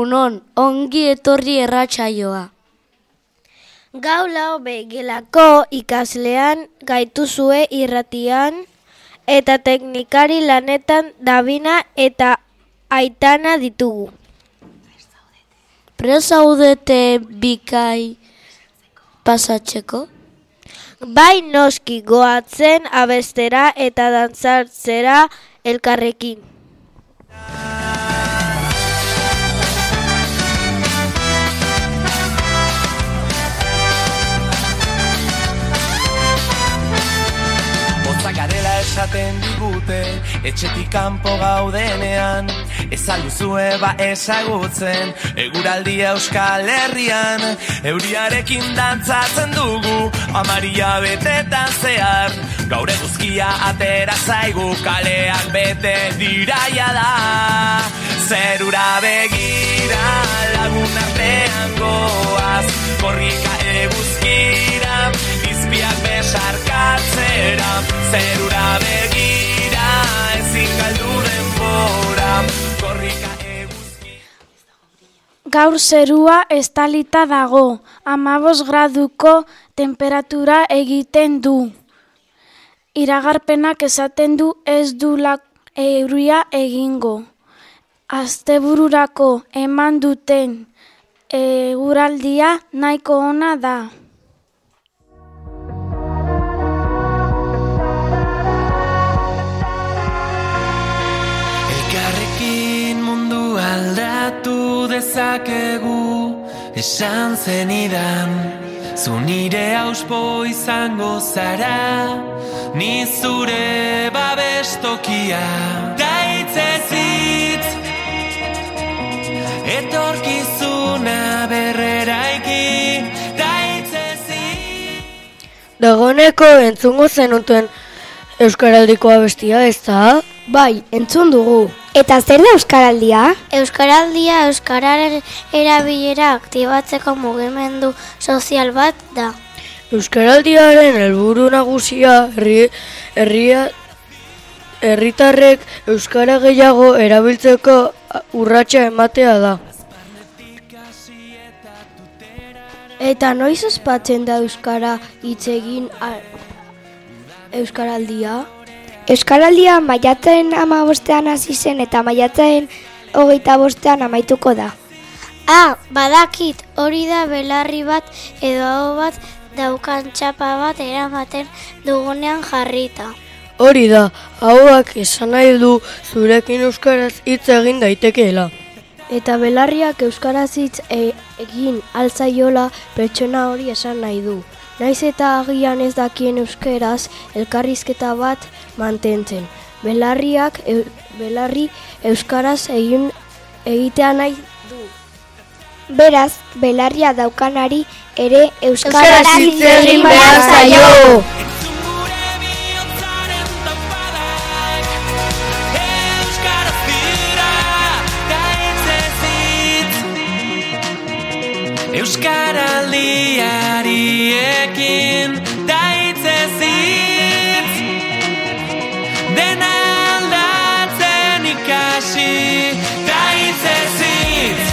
egunon, ongi etorri erratsaioa. Gau 4 gelako ikaslean gaituzue irratian eta teknikari lanetan Dabina eta Aitana ditugu. Prest zaudete bikai pasatzeko? Bai noski, goatzen abestera eta dantzartzera elkarrekin. Garela esaten digute, etxetik kanpo gaudenean, ez alduzue ezagutzen, eguraldia Euskal Herrian, euriarekin dantzatzen dugu, amaria betetan zehar, gaur eguzkia atera zaigu, kaleak bete diraia da, zerura begira, lagun artean goaz, korrika eguzkira, izpiak besarkatzera, zerura begira, ezin galdu denbora, korrika eguzki. Gaur zerua estalita dago, 15 graduko temperatura egiten du. Iragarpenak esaten du ez dula euria egingo. Astebururako eman duten eguraldia nahiko ona da. Aldatu dezakegu, esan zenidan, zu nire auspo izango zara, ni zure babestokia. Gaitzezitz, etorkizuna berreraiki, gaitzezitz. Dagoeneko entzungo zenuten Euskaraldiko abestia, ez da? Bai, entzun dugu. Eta zer da Euskaraldia? Euskaraldia euskararen erabilera aktibatzeko mugimendu sozial bat da. Euskaraldiaren helburu nagusia herritarrek euskara gehiago erabiltzeko urratsa ematea da. Eta noiz ospatzen da euskara hitz egin Euskaraldia? Euskaraldia maiatzaren 15ean hasi zen eta maiatzaren 25ean amaituko da. Badakit, hori da belarri bat edo aho bat daukan txapa bat eramaten dugunean jarrita. Hori da, ahoak esan nahi du zurekin euskaraz hitz egin daitekeela. Eta belarriak euskaraz hitz egin altzaiola pertsona hori esan nahi du. Naiz eta agian ez dakien euskeraz elkarrizketa bat mantentzen. Belarri euskaraz egitea nahi du. Beraz, belarria daukanari ere euskaraz hitz egin behar zaio. Euskaraldiariekin daitzezitz, dena aldatzen ikasi, daitzezitz.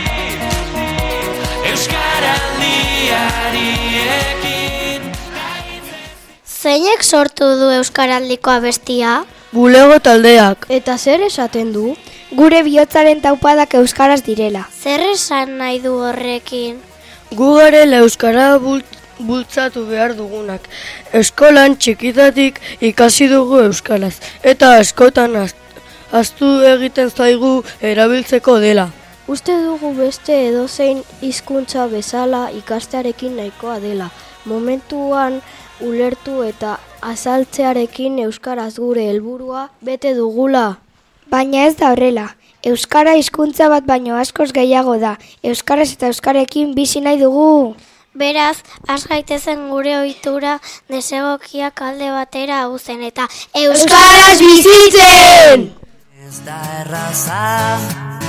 Euskaraldiariekin daitzezitz. Zeinek sortu du Euskaraldiko abestia? Bulego taldeak. Eta zer esaten du? Gure bihotzaren taupadak euskaraz direla. Zer esan nahi du horrekin? Gu garela euskara bultzatu behar dugunak. Eskolan txikitatik ikasi dugu euskaraz. Eta askotan ahaztu egiten zaigu erabiltzeko dela. Uste dugu beste edozein hizkuntza bezala ikastearekin nahikoa dela. Momentuan ulertu eta azaltzearekin euskaraz gure helburua bete dugula. Baina ez da horrela. Euskara hizkuntza bat baino askoz gehiago da. Euskaraz eta euskarekin bizi nahi dugu. Beraz, has gaitezen gure ohitura desegokiak alde batera uzen eta euskaraz bizitzen! Ez da erraza,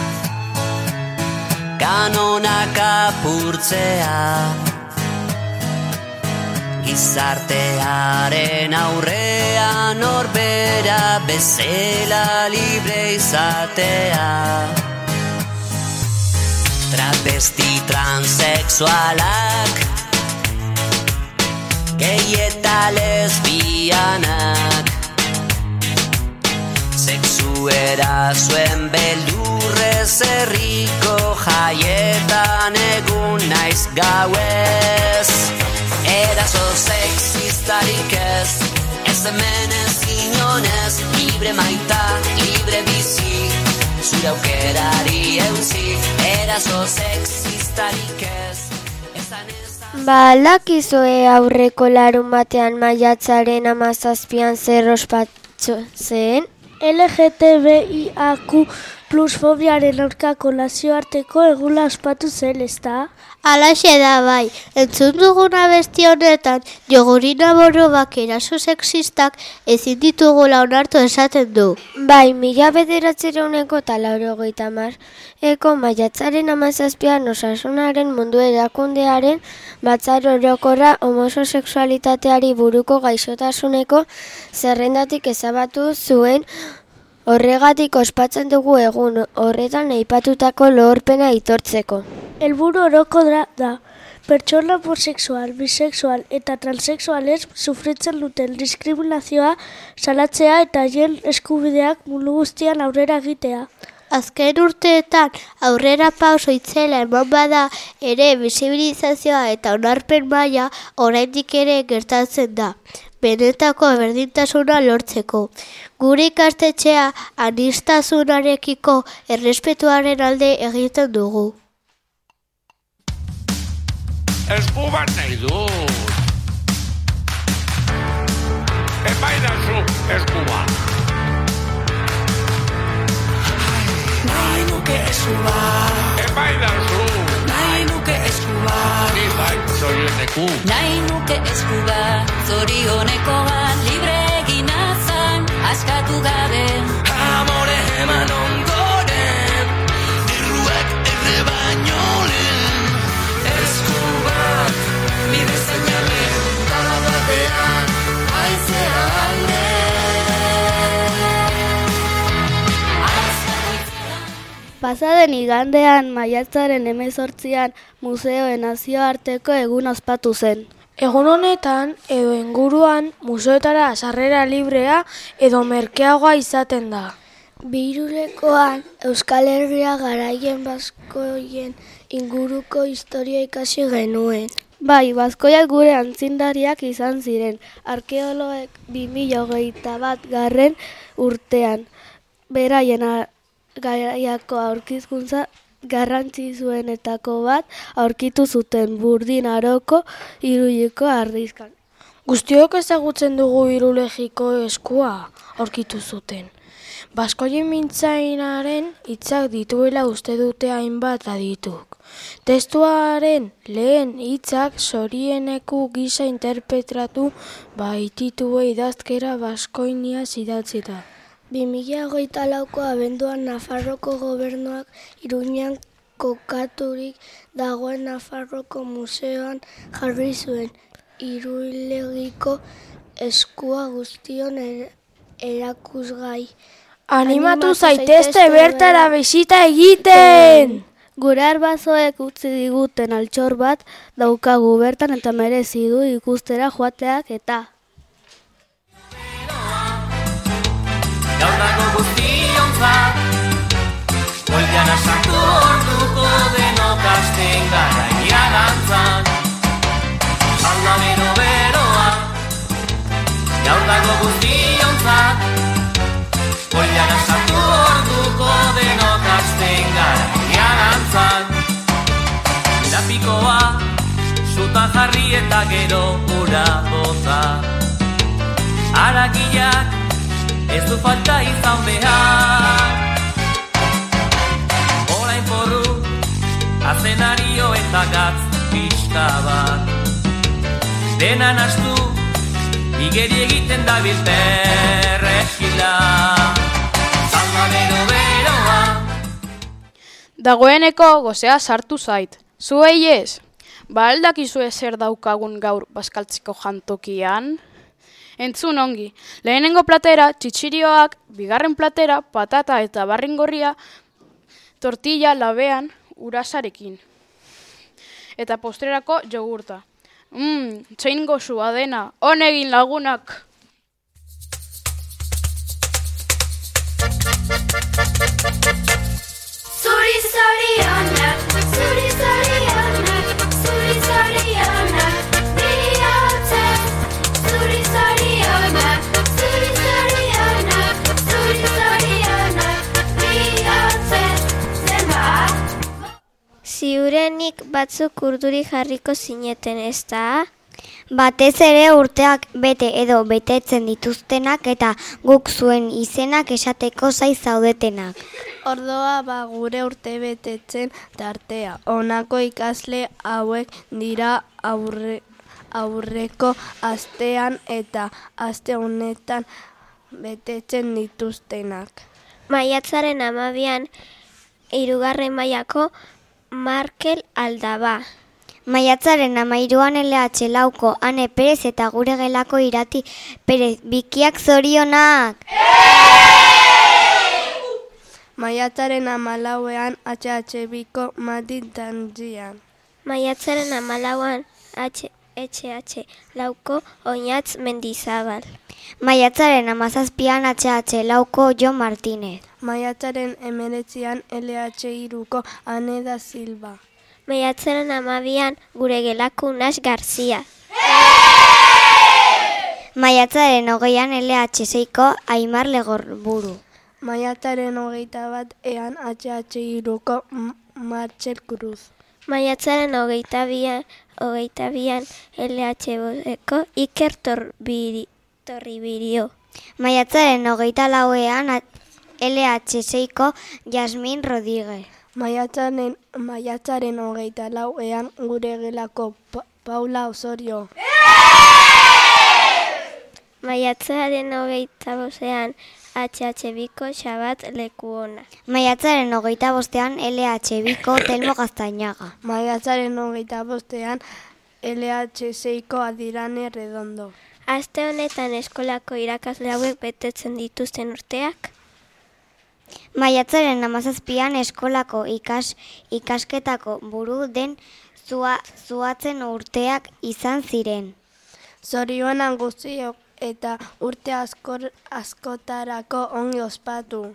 kanonak apurtzea, gizartearen aurrean norbera bezala libre izatea. travesti transexualak, gay eta lesbianak, sexuera zuen beldurrez herriko jaietan egun naiz gauez. Eraso sexistarik ez hemen ez inonez, libre maita, libre bizi, zure aukerari eutzi, eraso sexistarik ez, esan ezan. Badakizue aurreko larun batean maiatzaren 17an zer ospatu zen? LGTBIAQ plus fobiaren aurkako nazioarteko eguna ospatu zen, ezta? Alaxe da bai, entzun duguna abesti honetan, Jogurina Borobak eraso sexistak ezin ditugula onartu esaten du. Bai, 1990eko maiatzaren 17an Osasunaren Mundu Erakundearen batzar orokorra homosexualitateari buruko gaixotasuneko zerrendatik ezabatu zuen. Horregatik ospatzen dugu egun horretan aipatutako lorpena aitortzeko. Helburu orokorra da, pertsona homosexual, bisexual eta transexualez sufritzen duten diskriminazioa salatzea eta haien eskubideak mundu guztian aurrera egitea. Azken urteetan aurrera pauso itzela eman bada ere bisibilizazioa eta onarpen maila oraindik ere gertatzen da. Benetako berdintasuna lortzeko. Gure ikastetxea aniztasunarekiko errespetuaren alde egiten dugu. Esku bat nahi dut. Epaidazu esku bat. Nahi nuke esku bat. Epaidazu. Nahi nuke esku bat. Ni bai, zorioneku. Nahi nuke esku bat, zorioneko bat, libre egin azan, askatu gabe. Amore eman ondoren, dirruak erre baino lehen. Esku bat, nire zeinale, talabatean, aizea alde. Pasaden igandean maiatzaren 18an museoen nazioarteko egun ospatu zen. Egun honetan edo inguruan museoetara sarrera librea edo merkeagoa izaten da. Birulekoan Euskal Herria garaien baskoien inguruko historia ikasi genuen. Bai, baskoiak gure antzindariak izan ziren, arkeologoek 2021 urtean, beraien garaiako aurkikuntza garrantzitsuenetako bat aurkitu zuten Burdin Aroko Iruliko ardizkan. Guztiok ezagutzen dugu Irulegiko eskua aurkitu zuten. Baskoien mintzainaren hitzak dituela uste dute hainbat adituk. Testuaren lehen hitzak Zorieneku gisa interpretatu baititu idazkera baskoiniaz idatzita. 2024ko abenduan Nafarroko gobernuak Iruñan kokaturik dagoen Nafarroko museoan jarri zuen Irulegiko eskua guztion erakusgai. Animatu zaitezte bertara bisita egiten! Gure arbazoek utzi diguten altxor bat daukagu bertan eta merezi du ikustera joateak eta. Gaur dago guztiontzat, goian asartu orduko denok asten garaia dantzan. Alda bero-beroa, gaur dago guztiontzat, goian asartu orduko denok asten garaia dantzan. Lapikoa, sutan jarri eta gero ura bota. Aragiak, ez du falta izan behar. Orain porru, azenario eta gatz pixka bat. Dena nastu, igeri egiten dabil perrexila. Zalda bero-beroa. Dagoeneko gozea sartu zait. Zuei ez? Ba aldakizue zer daukagun gaur bazkaltzeko jantokian? Entzun ongi, lehenengo platera txitxirioak, bigarren platera patata eta barringorria, tortilla labean, urasarekin. Eta postrerako jogurta. Txain goxua dena, honegin lagunak! Zuri zorionak, zuri zorionak, zuri zorionak, bihotzez. Zuri zorionak, zuri zorionak, zuri zorionak, bihotzez. Zenbat? Ziurenik batzuk urduri jarriko zineten, ezta? Batez ere urteak bete edo betetzen dituztenak eta guk zuen izenak esateko zai zaudetenak. Ordoa gure urte betetzen tartea. Honako ikasle hauek dira aurreko astean eta aste honetan betetzen dituztenak. Maiatzaren 12an 3. mailako Markel Aldaba. Maiatzaren 13an LH Lauko Ane Perez eta gure gelako Irati Perez. Bikiak zorionak! Maiatzaren 14an HH Biko Mati Tangian. Maiatzaren 14an HH Lauko Oinatz Mendizabal. Maiatzaren 17an HH Lauko Jo Martínez. Maiatzaren 19an LH Iruko Ane da Silva. Maiatzaren 12an gure gelako Unas Garzia. Maiatzaren 20an LH Seiko Aimar Legorburu. Maiatzaren 21an HH Iruko Martxel Cruz. Maiatzaren 22an LH Boseko Iker Torribirio. Maiatzaren 24an LH Seiko Yasmin Rodríguez. Maiatzaren 24an gure gelako Paula Osorio. Maiatzaren 25an HH Biko Xabat Lekuona. Maiatzaren 25an LH Biko Telmo Gaztañaga. Maiatzaren 25an LH Seiko Adirane Redondo. Aste honetan eskolako irakasle hauek betetzen dituzten urteak. Maiatzaren 17an eskolako ikasketako buru den zuatzen urteak izan ziren. Zorionan guztiok eta urte askotarako ongi ospatu.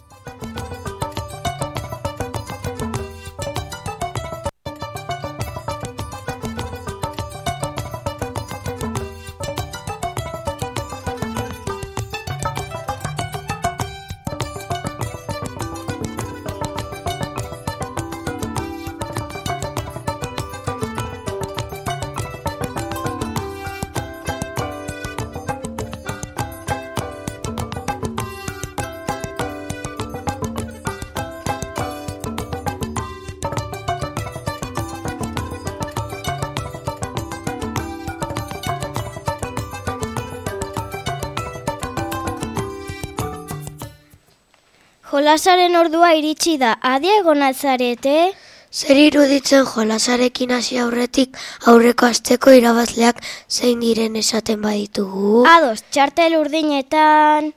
Jolasaren ordua iritsi da, adi egon atzarete? Zer iruditzen jolasarekin hasi aurretik aurreko asteko irabazleak zein diren esaten baditugu? Ados, txartel urdinetan.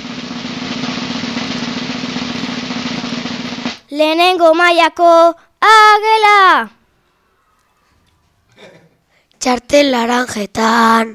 Lehenengo mailako Agela! Txartel laranjetan.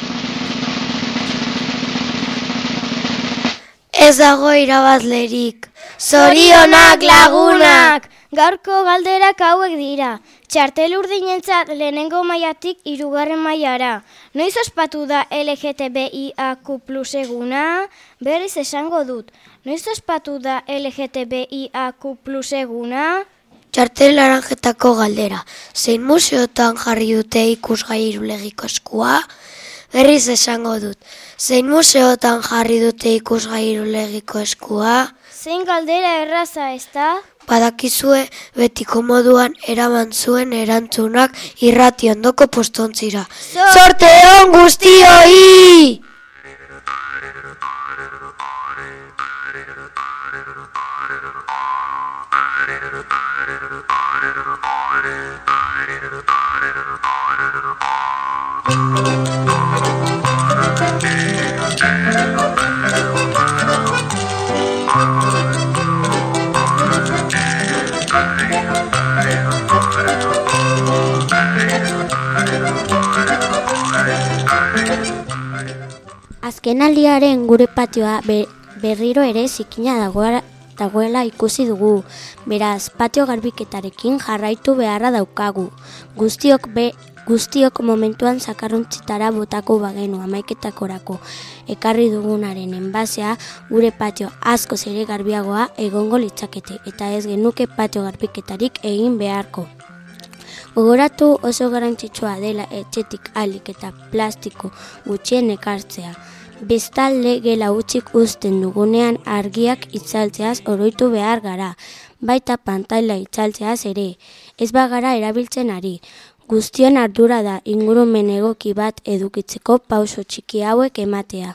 Ez dago irabazlerik. Zorionak lagunak! Gaurko galderak hauek dira. Txartel urdinentzat lehenengo mailatik 3. mailara. Noiz ospatu da LGTBIAQ+ eguna? Berriz esango dut. Noiz ospatu da LGTBIAQ+ eguna? Txartel laranjetako galdera. Zein museotan jarri dute ikusgai irulegiko eskua? Berriz esango dut. Zein museotan jarri dute ikusgai irulegiko eskua? Zein galdera erraza, ezta? Badakizue betiko moduan eraman zuen erantzunak irrati ondoko postontzira. Zorte on guztioi! Thank you. Azkenaldiaren gure patioa berriro ere zikina dagoela ikusi dugu. Beraz, patio garbiketarekin jarraitu beharra daukagu. Guztiok momentuan zakarrontzitara botako bagenu 11 ekarri dugunaren enbasea gure patio askoz ere garbiagoa egongo litzakete eta ez genuke patio garbiketarik egin beharko. Gogoratu oso garrantzitsua dela etxetik ahalik eta plastiko gutxien ekartzea. Bestalde gela hutsik uzten dugunean argiak itzaltzeaz oroitu behar gara, baita pantaila itzaltzeaz ere, ez bagara erabiltzen ari. Guztion ardura da ingurumen egoki bat edukitzeko pauso txiki hauek ematea.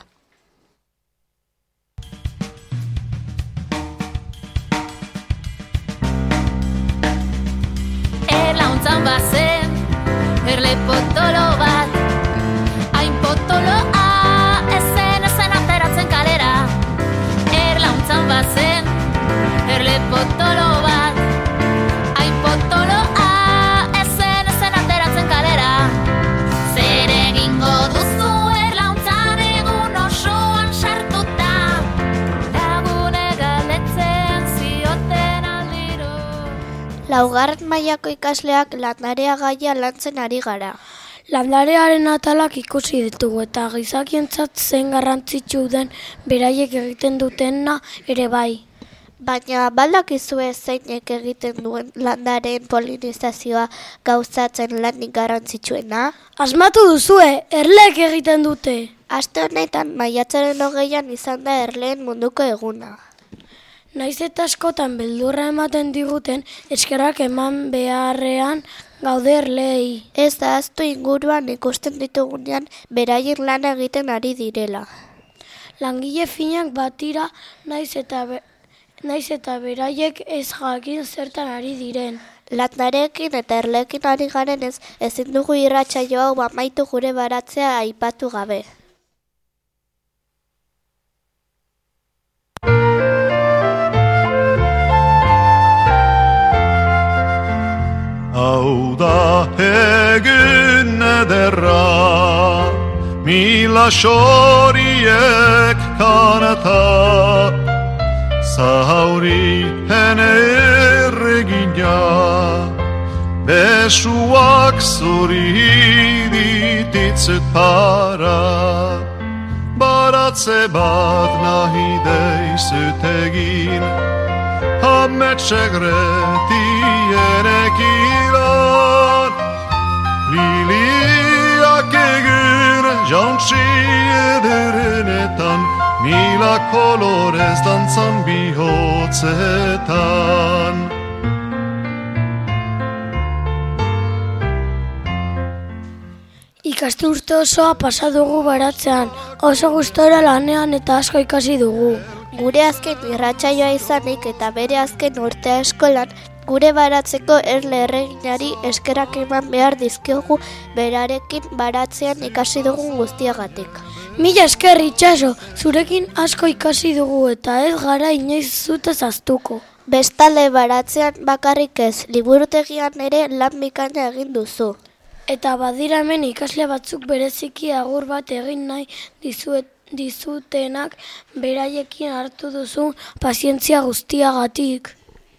Erlauntzan bazen, erle potolo bat, hain potoloa, ezen ateratzen kalera. Erlauntzan bazen, erle potolo bat, hain potoloa, ezen ateratzen kalera. Zer egingo duzu erlauntzan egun osoan sartuta, lagune galdetzen zioten aldiro. Laugarren mailako ikasleak landarea gaia lantzen ari gara. Landarearen atalak ikusi ditugu eta gizakientzat zein garrantzitsu den beraiek egiten dutena ere bai. Baina badakizue zeinek egiten duen landareen polinizazioa gauzatzen lanik garrantzitsuena? Asmatu duzue, erleek egiten dute. Aste honetan maiatzaren 20 izan da erleen munduko eguna. Naiz eta askotan beldurra ematen diguten, eskerrak eman beharrean gaude erleei. Ez da ahaztu inguruan ikusten ditugunean beraien lana egiten ari direla. Langile finak batira naiz eta beraiek ez jakin zertan ari diren. Landareekin eta erleekin ari garenez, ezin dugu irratsaio hau amaitu gure baratzea aipatu gabe. Hau da egun ederra, mila xoriek kanata, zauri erregina, besuak zuri dititzut para, baratze bat nahi deizut egin, ametxegretienekilan, liliak egun jauntsi ederenetan, mila kolorez dantzan bihotzetan. Ikasturte osoa pasa dugu baratzean, oso gustora lanean eta asko ikasi dugu. Gure azken irratsaioa izanik eta bere azken urtea eskolan, gure baratzeko erle erreginari eskerak eman behar dizkiogu berarekin baratzean ikasi dugun guztiagatik. Mila esker itxaso, zurekin asko ikasi dugu eta ez gara inoiz zutez ahaztuko. Bestalde baratzean bakarrik ez, liburutegian ere lan bikaina egin duzu. Eta badira hemen ikasle batzuk bereziki agur bat egin nahi dizutenak beraiekin hartu duzu pazientzia guztiagatik.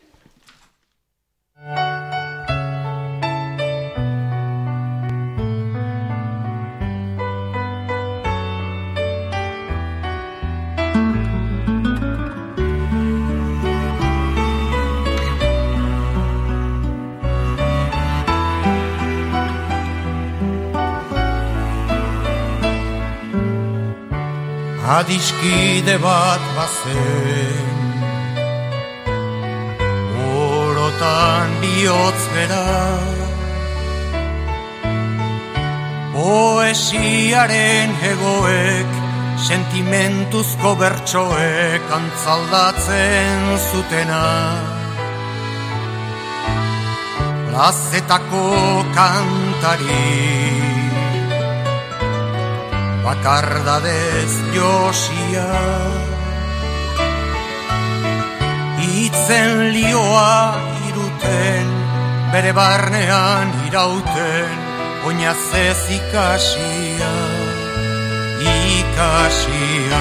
Adiskide bat bazen, orotan bihotz bera, poesiaren hegoek, sentimentuzko bertsoek antzaldatzen zutena. Plazetako kantari, bakardadez josia, itzen lioa iruten, bere barnean irauten, oinazez ikasia. ikasia.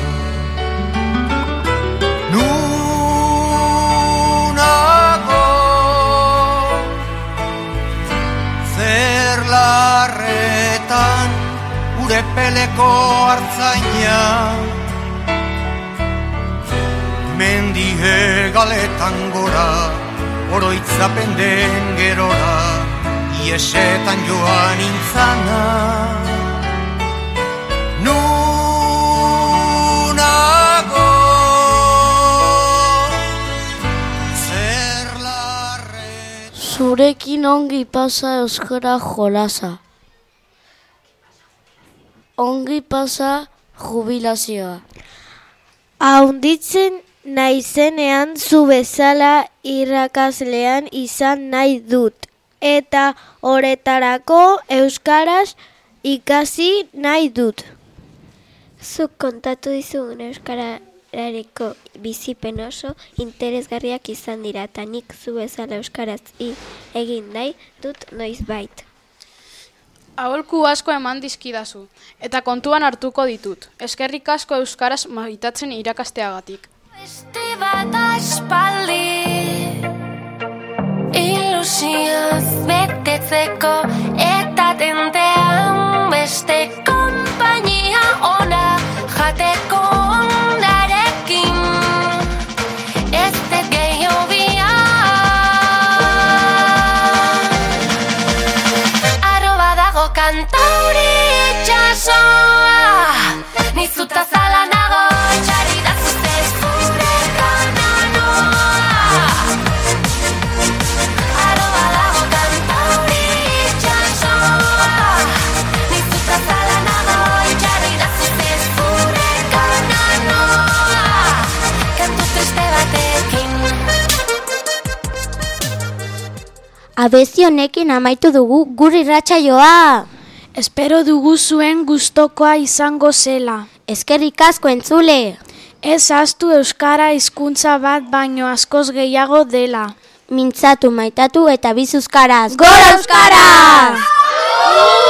Nunago zer larretan gure peleko hartzaina, mendi hegaletan gora, oroitzapen den gerora, iesetan joan intzana. Nunago zer larretan. Zurekin ongi pasa euskara jolasa. Ongi pasa jubilazioa. Haunditzen naizenean zu bezala irakaslean izan nahi dut. Eta horretarako euskaraz ikasi nahi dut. Zuk kontatu dizugun euskarareko bizipen oso interesgarriak izan dira, eta nik zu bezala euskaraz egin nahi dut noizbait. Aholku asko eman dizkidazu, eta kontuan hartuko ditut. Eskerrik asko euskaraz maitatzen irakasteagatik. Beste bat aspaldi ilusioz betetzeko eta tentean beste konpainia ona jateko ondarekin ez dut gehiago arroba dago kantauri itxasoa nizuta zala nago txarri da zuzez gure kananoa. Abesti honekin amaitu dugu gure irratsaioa. Espero dugu zuen gustokoa izango zela. Eskerrik asko entzule. Ez ahaztu euskara hizkuntza bat baino askoz gehiago dela. Mintzatu, maitatu eta bizi euskaraz. Gora euskaraz!